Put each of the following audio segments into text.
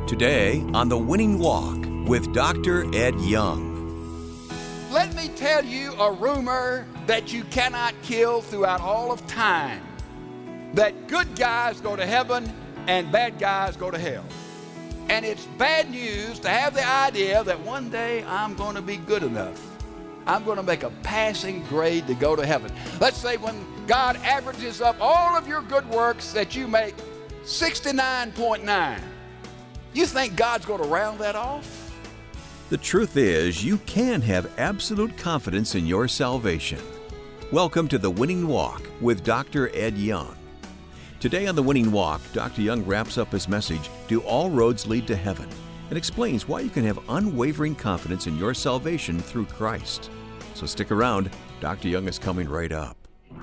Today on The Winning Walk with Dr. Ed Young. Let me tell you a rumor that you cannot kill throughout all of time. That good guys go to heaven and bad guys go to hell. And it's bad news to have the idea that one day I'm going to be good enough. I'm going to make a passing grade to go to heaven. Let's say when God averages up all of your good works that you make 69.9. You think God's going to round that off? The truth is, you can have absolute confidence in your salvation. Welcome to The Winning Walk with Dr. Ed Young. Today on The Winning Walk, Dr. Young wraps up his message, Do All Roads Lead to Heaven? And explains why you can have unwavering confidence in your salvation through Christ. So stick around, Dr. Young is coming right up.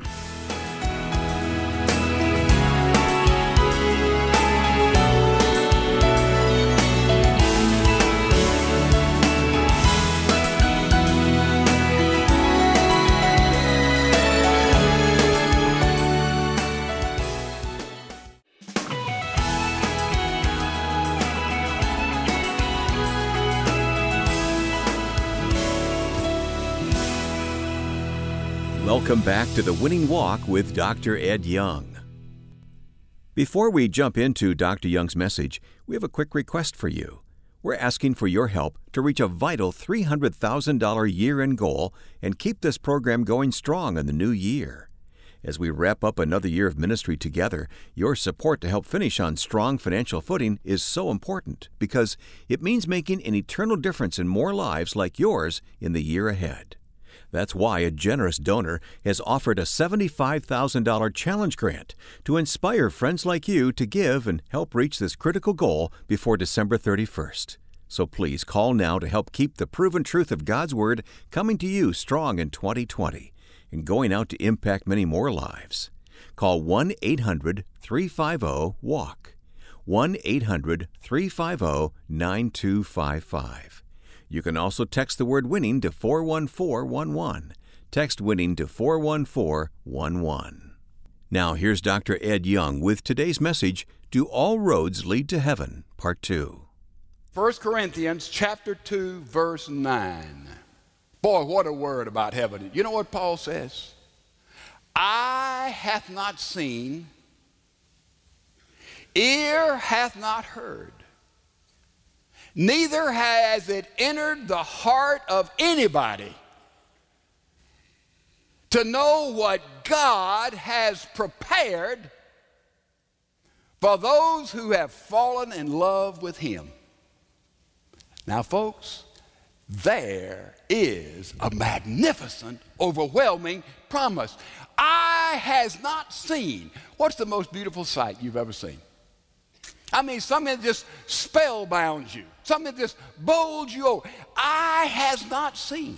Welcome back to The Winning Walk with Dr. Ed Young. Before we jump into Dr. Young's message, we have a quick request for you. We're asking for your help to reach a vital $300,000 year-end goal and keep this program going strong in the new year. As we wrap up another year of ministry together, your support to help finish on strong financial footing is so important because it means making an eternal difference in more lives like yours in the year ahead. That's why a generous donor has offered a $75,000 challenge grant to inspire friends like you to give and help reach this critical goal before December 31st. So please call now to help keep the proven truth of God's Word coming to you strong in 2020 and going out to impact many more lives. Call 1-800-350-WALK, 1-800-350-9255. You can also text the word WINNING to 41411. Text WINNING to 41411. Now here's Dr. Ed Young with today's message, Do All Roads Lead to Heaven? Part 2. 1 Corinthians chapter 2, verse 9. Boy, what a word about heaven. You know what Paul says? Eye hath not seen, ear hath not heard, neither has it entered the heart of anybody to know what God has prepared for those who have fallen in love with Him. Now, folks, there is a magnificent, overwhelming promise. Eye has not seen. What's the most beautiful sight you've ever seen? I mean, something that just spellbounds you. Something that just bowls you over. Eye has not seen.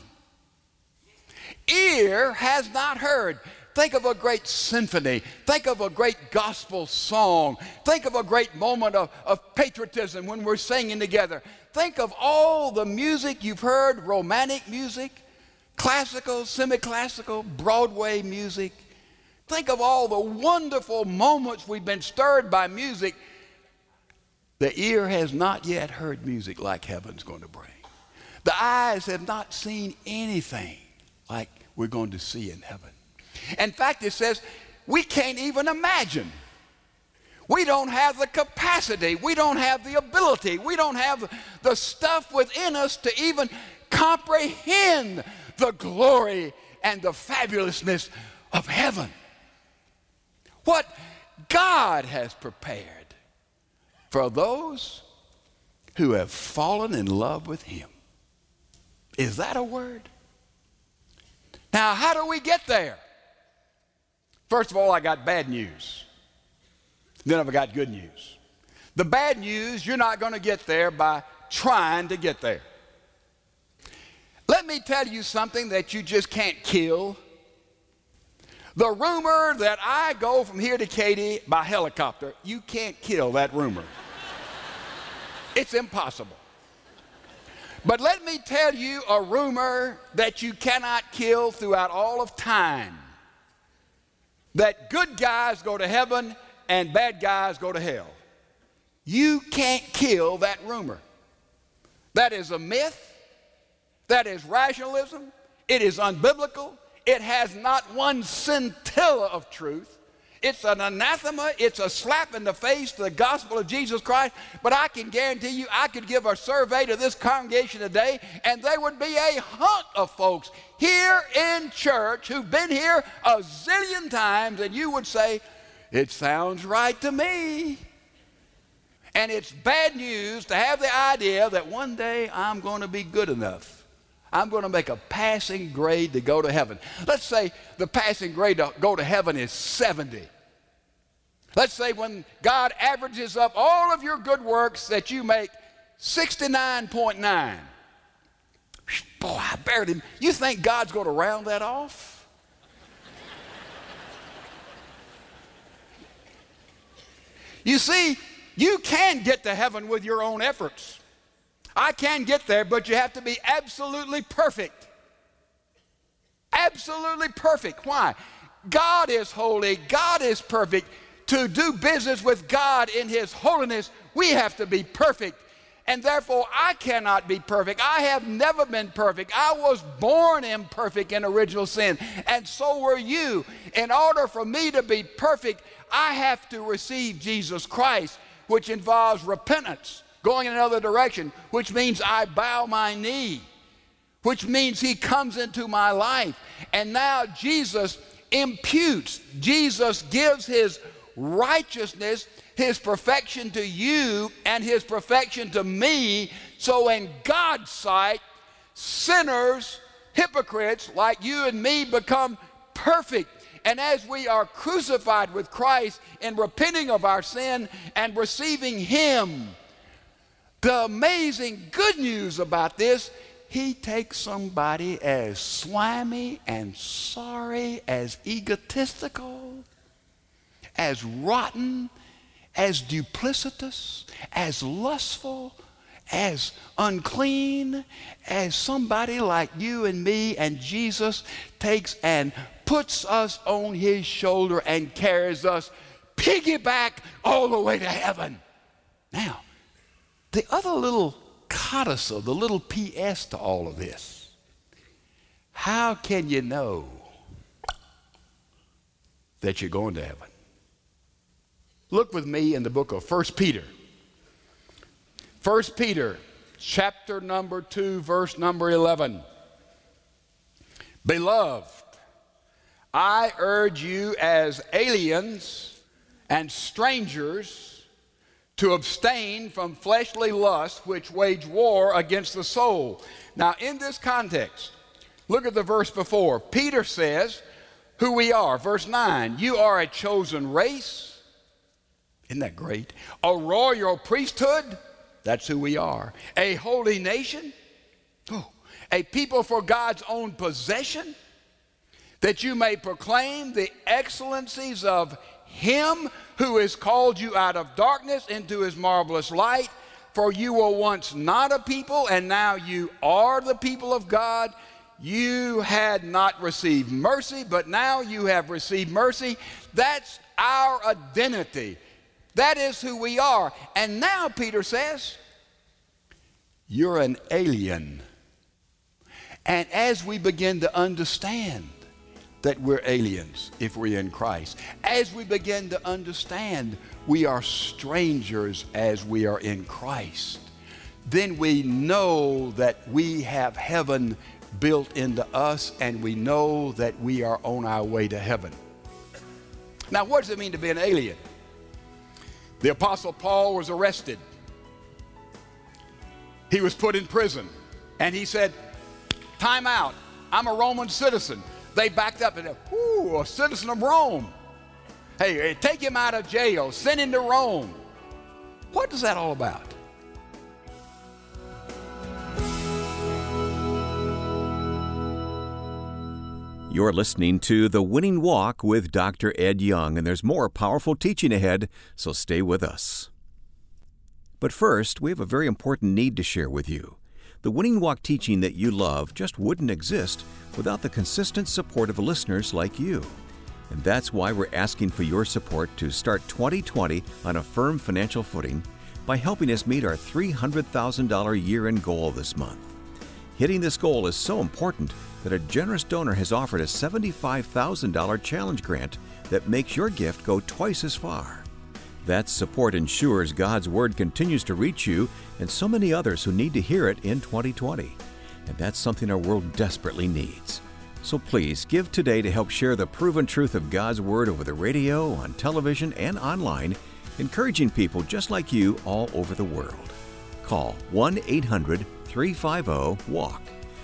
Ear has not heard. Think of a great symphony. Think of a great gospel song. Think of a great moment of patriotism when we're singing together. Think of all the music you've heard, romantic music, classical, semi-classical, Broadway music. Think of all the wonderful moments we've been stirred by music. The ear has not yet heard music like heaven's going to bring. The eyes have not seen anything like we're going to see in heaven. In fact, it says we can't even imagine. We don't have the capacity. We don't have the ability. We don't have the stuff within us to even comprehend the glory and the fabulousness of heaven. What God has prepared for those who have fallen in love with Him. Is that a word? Now, how do we get there? First of all, I got bad news. Then I've got good news. The bad news, you're not going to get there by trying to get there. Let me tell you something that you just can't kill. The rumor that I go from here to Katy by helicopter, you can't kill that rumor. It's impossible. But let me tell you a rumor that you cannot kill throughout all of time. That good guys go to heaven and bad guys go to hell. You can't kill that rumor. That is a myth. That is rationalism. It is unbiblical. It has not one scintilla of truth. It's an anathema. It's a slap in the face to the gospel of Jesus Christ. But I can guarantee you, I could give a survey to this congregation today, and there would be a hunk of folks here in church who've been here a zillion times, and you would say, it sounds right to me. And it's bad news to have the idea that one day I'm going to be good enough. I'm going to make a passing grade to go to heaven. Let's say the passing grade to go to heaven is 70. Let's say when God averages up all of your good works that you make 69.9. Boy, I buried him. You think God's going to round that off? You see, you can get to heaven with your own efforts. I can get there, but you have to be absolutely perfect. Absolutely perfect. Why? God is holy. God is perfect. To do business with God in His holiness, we have to be perfect. And therefore, I cannot be perfect. I have never been perfect. I was born imperfect in original sin, and so were you. In order for me to be perfect, I have to receive Jesus Christ, which involves repentance, going in another direction, which means I bow my knee, which means He comes into my life. And now Jesus imputes, Jesus gives His righteousness, His perfection to you and His perfection to me. So in God's sight, sinners, hypocrites like you and me become perfect. And as we are crucified with Christ in repenting of our sin and receiving Him, the amazing good news about this, He takes somebody as slimy and sorry, as egotistical, as rotten, as duplicitous, as lustful, as unclean, as somebody like you and me, and Jesus takes and puts us on His shoulder and carries us piggyback all the way to heaven. Now, the other little codicil, the little PS to all of this, how can you know that you're going to heaven? Look with me in the book of 1 Peter. 1 Peter, chapter number 2, verse number 11. Beloved, I urge you as aliens and strangers to abstain from fleshly lusts which wage war against the soul. Now, in this context, look at the verse before. Peter says who we are. Verse 9, you are a chosen race. Isn't that great? A royal priesthood. That's who we are. A holy nation. Oh, a people for God's own possession, that you may proclaim the excellencies of Him who has called you out of darkness into His marvelous light. For you were once not a people, and now you are the people of God. You had not received mercy, but now you have received mercy. That's our identity. That is who we are. And now Peter says, you're an alien. And as we begin to understand that we're aliens if we're in Christ, as we begin to understand we are strangers as we are in Christ, then we know that we have heaven built into us, and we know that we are on our way to heaven. Now, what does it mean to be an alien? The Apostle Paul was arrested. He was put in prison. And he said, time out. I'm a Roman citizen. They backed up and said, ooh, a citizen of Rome. Hey, take him out of jail. Send him to Rome. What is that all about? You're listening to The Winning Walk with Dr. Ed Young, and there's more powerful teaching ahead, so stay with us. But first, we have a very important need to share with you. The Winning Walk teaching that you love just wouldn't exist without the consistent support of listeners like you. And that's why we're asking for your support to start 2020 on a firm financial footing, by helping us meet our $300,000 year-end goal this month. Hitting this goal is so important that a generous donor has offered a $75,000 challenge grant that makes your gift go twice as far. That support ensures God's Word continues to reach you and so many others who need to hear it in 2020. And that's something our world desperately needs. So please give today to help share the proven truth of God's Word over the radio, on television, and online, encouraging people just like you all over the world. Call 1-800-350-WALK,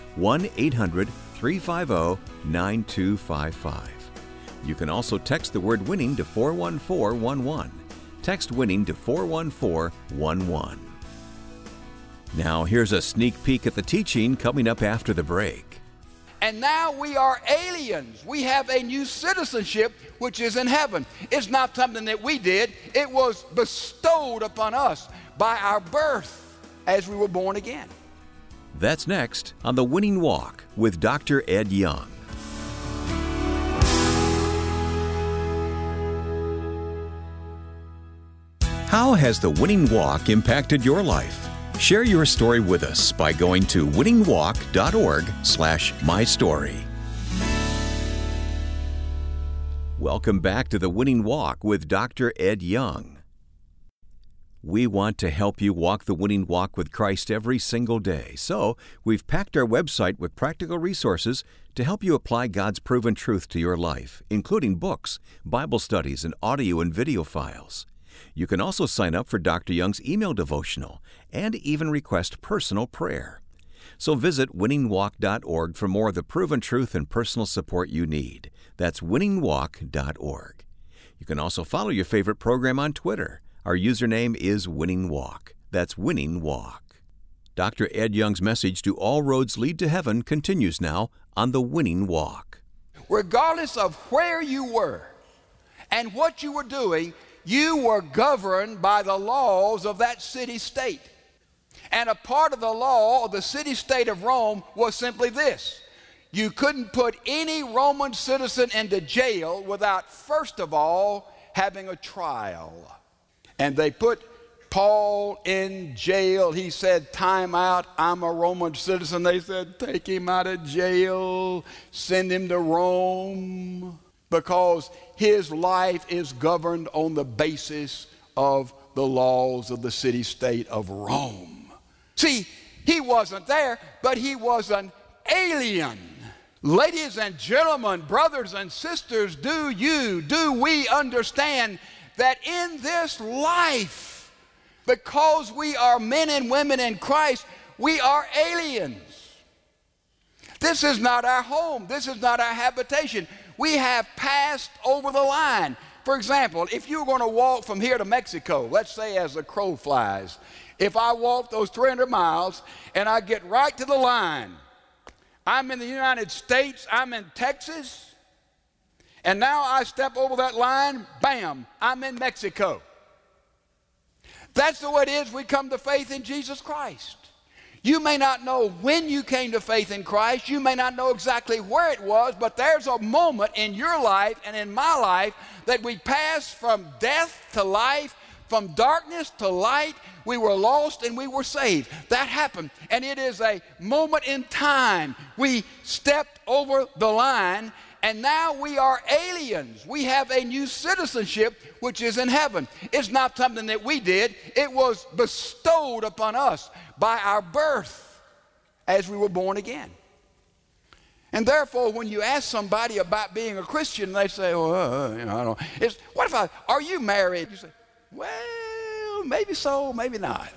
1-800-350-9255. You can also text the word WINNING to 41411. Text WINNING to 41411. Now here's a sneak peek at the teaching coming up after the break. And now we are aliens. We have a new citizenship, which is in heaven. It's not something that we did. It was bestowed upon us by our birth as we were born again. That's next on The Winning Walk with Dr. Ed Young. How has The Winning Walk impacted your life? Share your story with us by going to winningwalk.org/mystory. Welcome back to The Winning Walk with Dr. Ed Young. We want to help you walk the winning walk with Christ every single day, so we've packed our website with practical resources to help you apply God's proven truth to your life, including books, Bible studies, and audio and video files. You can also sign up for Dr. Young's email devotional and even request personal prayer. So visit winningwalk.org for more of the proven truth and personal support you need. That's winningwalk.org. You can also follow your favorite program on Twitter. Our username is Winning Walk. That's Winning Walk. Dr. Ed Young's message to all roads lead to heaven continues now on The Winning Walk. Regardless of where you were and what you were doing, you were governed by the laws of that city-state. And a part of the law of the city-state of Rome was simply this: you couldn't put any Roman citizen into jail without, first of all, having a trial. And they put Paul in jail. He said, "Time out, I'm a Roman citizen." They said, "Take him out of jail, send him to Rome," because his life is governed on the basis of the laws of the city-state of Rome. See, he wasn't there, but he was an alien. Ladies and gentlemen, brothers and sisters, do we understand that in this life, because we are men and women in Christ, we are aliens? This is not our home. This is not our habitation. We have passed over the line. For example, if you were going to walk from here to Mexico, let's say as the crow flies, if I walk those 300 miles and I get right to the line, I'm in the United States, I'm in Texas, and now I step over that line, bam, I'm in Mexico. That's the way it is we come to faith in Jesus Christ. You may not know when you came to faith in Christ. You may not know exactly where it was, but there's a moment in your life and in my life that we pass from death to life, from darkness to light. We were lost and we were saved. That happened, and it is a moment in time. We stepped over the line, and now we are aliens. We have a new citizenship, which is in heaven. It's not something that we did. It was bestowed upon us by our birth as we were born again. And therefore, when you ask somebody about being a Christian, they say, "Oh, I don't know." Are you married? You say, "Well, maybe so, maybe not."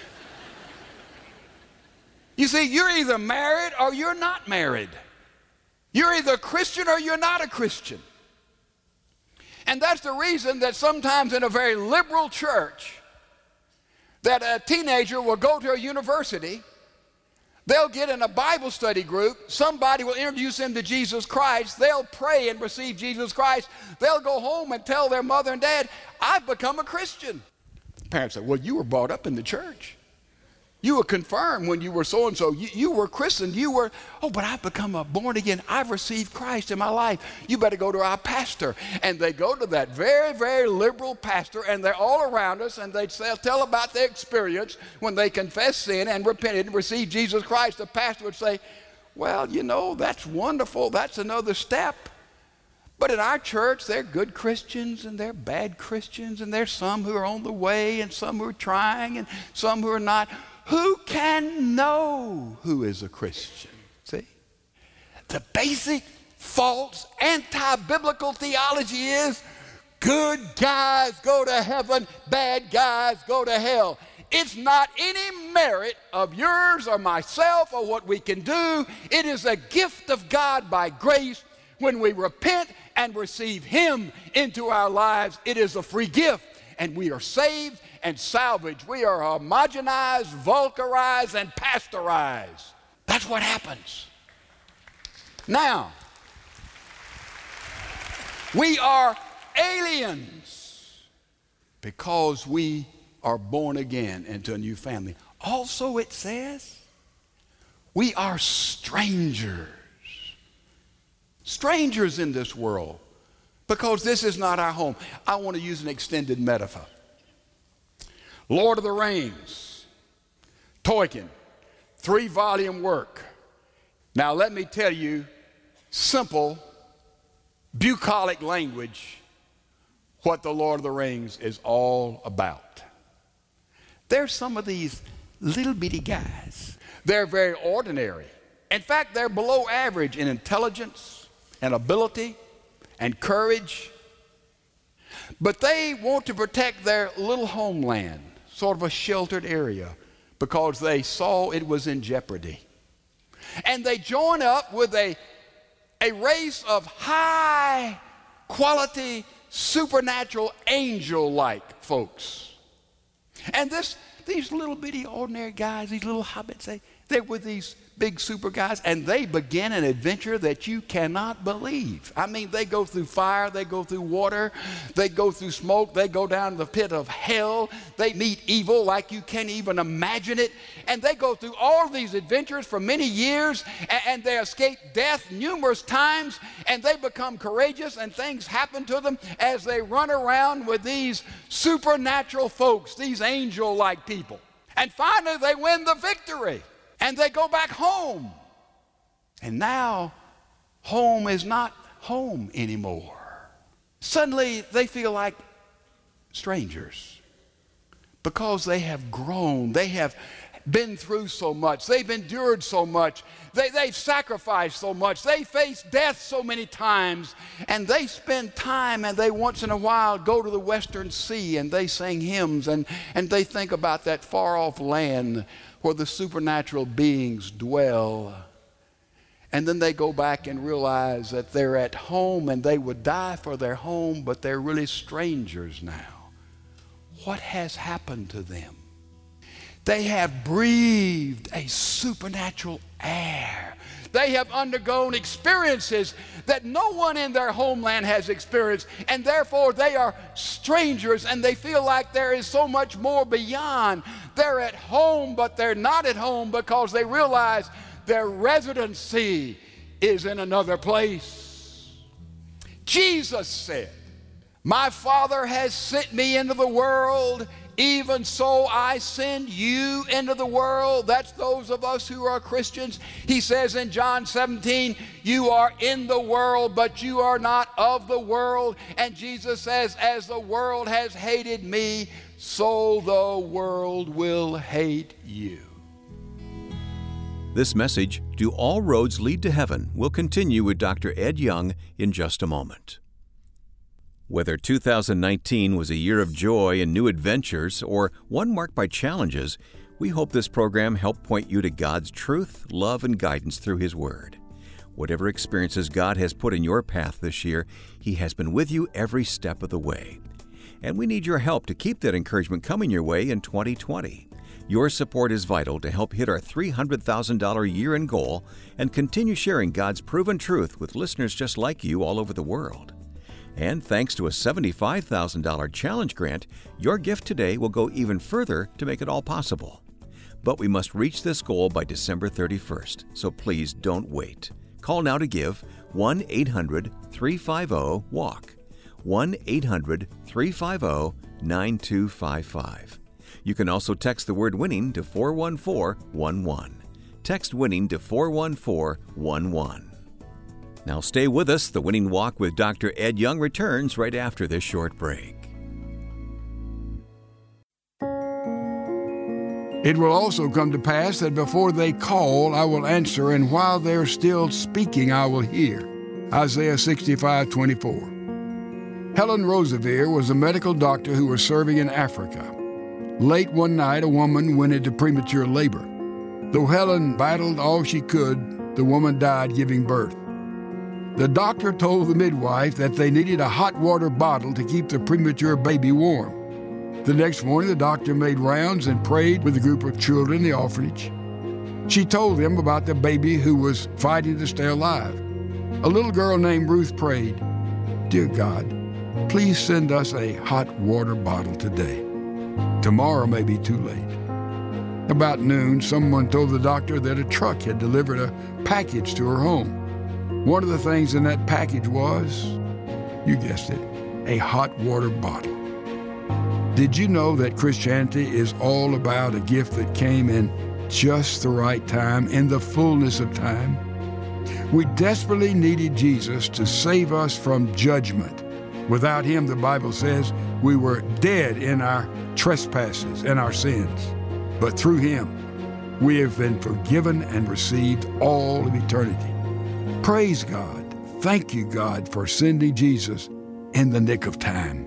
You see, you're either married or you're not married. You're either a Christian or you're not a Christian. And that's the reason that sometimes in a very liberal church, that a teenager will go to a university, they'll get in a Bible study group, somebody will introduce them to Jesus Christ, they'll pray and receive Jesus Christ, they'll go home and tell their mother and dad, "I've become a Christian." The parents say, "Well, you were brought up in the church." You were confirmed when you were so-and-so. You were christened. You were, but I've become a born again. I've received Christ in my life. You better go to our pastor. And they go to that very, very liberal pastor, and they're all around us, and they tell about their experience when they confessed sin and repented and received Jesus Christ. The pastor would say, well, that's wonderful. That's another step. But in our church, there are good Christians and there are bad Christians, and there's some who are on the way and some who are trying and some who are not. Who can know who is a Christian? See? The basic false anti-biblical theology is good guys go to heaven, bad guys go to hell. It's not any merit of yours or myself or what we can do. It is a gift of God by grace. When we repent and receive Him into our lives, it is a free gift, and we are saved and salvaged. We are homogenized, vulgarized, and pasteurized. That's what happens. Now, we are aliens because we are born again into a new family. Also, it says we are strangers. Strangers in this world, because this is not our home. I want to use an extended metaphor. Lord of the Rings, Tolkien, 3-volume work. Now let me tell you, simple, bucolic language, what the Lord of the Rings is all about. There's some of these little bitty guys. They're very ordinary. In fact, they're below average in intelligence and ability and courage. But they want to protect their little homeland, sort of a sheltered area, because they saw it was in jeopardy. And they join up with a race of high quality, supernatural, angel-like folks. And these little bitty ordinary guys, these little hobbits, they're with these big super guys, and they begin an adventure that you cannot believe. I mean, they go through fire, they go through water, they go through smoke, they go down to the pit of hell, they meet evil like you can't even imagine it, and they go through all these adventures for many years, and they escape death numerous times, and they become courageous, and things happen to them as they run around with these supernatural folks, these angel-like people. And finally, they win the victory. And they go back home. And now, home is not home anymore. Suddenly, they feel like strangers because they have grown. They have been through so much. They've endured so much. They've sacrificed so much. They faced death so many times. And they spend time, and they once in a while go to the Western Sea, and they sing hymns, and they think about that far-off land where the supernatural beings dwell. And then they go back and realize that they're at home, and they would die for their home, but they're really strangers now. What has happened to them? They have breathed a supernatural air. They have undergone experiences that no one in their homeland has experienced, and therefore they are strangers, and they feel like there is so much more beyond. They're at home, but they're not at home because they realize their residency is in another place. Jesus said, "My Father has sent me into the world, even so I send you into the world." That's those of us who are Christians. He says in John 17, "You are in the world, but you are not of the world." And Jesus says, "As the world has hated me, so the world will hate you." This message, "Do All Roads Lead to Heaven?" will continue with Dr. Ed Young in just a moment. Whether 2019 was a year of joy and new adventures or one marked by challenges, we hope this program helped point you to God's truth, love, and guidance through His Word. Whatever experiences God has put in your path this year, He has been with you every step of the way. And we need your help to keep that encouragement coming your way in 2020. Your support is vital to help hit our $300,000 year-end goal and continue sharing God's proven truth with listeners just like you all over the world. And thanks to a $75,000 challenge grant, your gift today will go even further to make it all possible. But we must reach this goal by December 31st, so please don't wait. Call now to give 1-800-350-WALK, 1-800-350-9255. You can also text the word WINNING to 41411. Text WINNING to 41411. Now stay with us. The Winning Walk with Dr. Ed Young returns right after this short break. It will also come to pass that before they call, I will answer, and while they're still speaking, I will hear. Isaiah 65:24. Helen Roseveare was a medical doctor who was serving in Africa. Late one night, a woman went into premature labor. Though Helen battled all she could, the woman died giving birth. The doctor told the midwife that they needed a hot water bottle to keep the premature baby warm. The next morning, the doctor made rounds and prayed with a group of children in the orphanage. She told them about the baby who was fighting to stay alive. A little girl named Ruth prayed, "Dear God, please send us a hot water bottle today. Tomorrow may be too late." About noon, someone told the doctor that a truck had delivered a package to her home. One of the things in that package was, you guessed it, a hot water bottle. Did you know that Christianity is all about a gift that came in just the right time, in the fullness of time? We desperately needed Jesus to save us from judgment. Without him, the Bible says, we were dead in our trespasses and our sins. But through him, we have been forgiven and received all of eternity. Praise God. Thank you, God, for sending Jesus in the nick of time.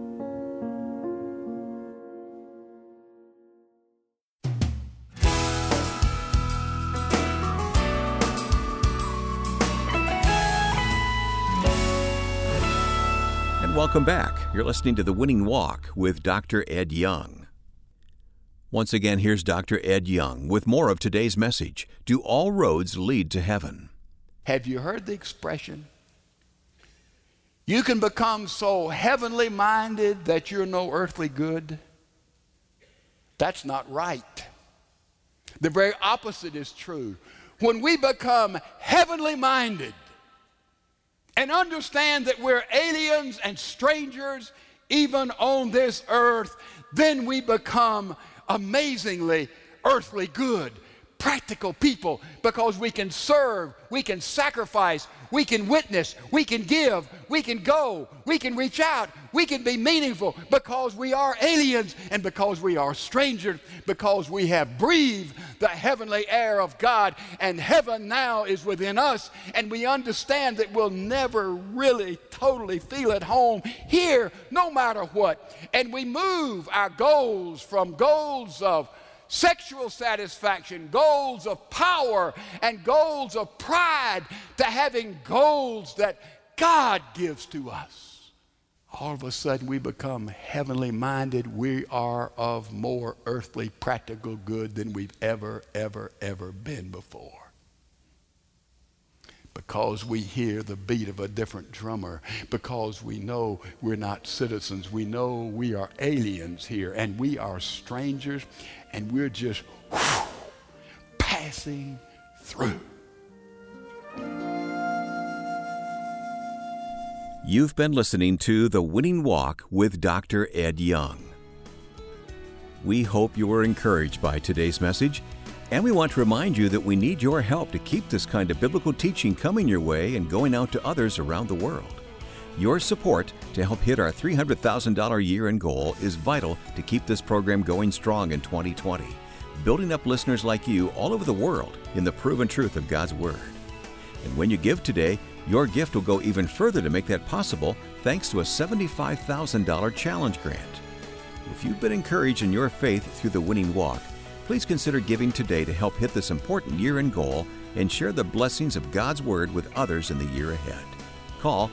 Welcome back. You're listening to The Winning Walk with Dr. Ed Young. Once again, here's Dr. Ed Young with more of today's message. Do all roads lead to heaven? Have you heard the expression? You can become so heavenly minded that you're no earthly good. That's not right. The very opposite is true. When we become heavenly minded, and understand that we're aliens and strangers even on this earth, then we become amazingly earthly good, practical people, because we can serve, we can sacrifice, we can witness, we can give, we can go, we can reach out, we can be meaningful because we are aliens and because we are strangers, because we have breathed the heavenly air of God, and heaven now is within us, and we understand that we'll never really totally feel at home here no matter what. And we move our goals from goals of sexual satisfaction, goals of power, and goals of pride to having goals that God gives to us. All of a sudden we become heavenly minded. We are of more earthly practical good than we've ever been before. Because we hear the beat of a different drummer, because we know we're not citizens, we know we are aliens here, and we are strangers, and we're just passing through. You've been listening to The Winning Walk with Dr. Ed Young. We hope you were encouraged by today's message, and we want to remind you that we need your help to keep this kind of biblical teaching coming your way and going out to others around the world. Your support to help hit our $300,000 year-end goal is vital to keep this program going strong in 2020, building up listeners like you all over the world in the proven truth of God's Word. And when you give today, your gift will go even further to make that possible thanks to a $75,000 challenge grant. If you've been encouraged in your faith through the Winning Walk, please consider giving today to help hit this important year-end goal and share the blessings of God's Word with others in the year ahead. Call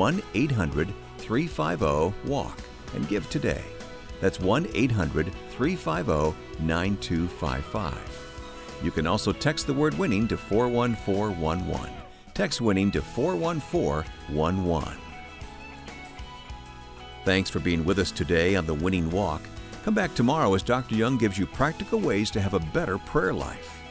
1-800-350-WALK and give today. That's 1-800-350-9255. You can also text the word WINNING to 41411. Text WINNING to 41411. Thanks for being with us today on The Winning Walk. Come back tomorrow as Dr. Young gives you practical ways to have a better prayer life.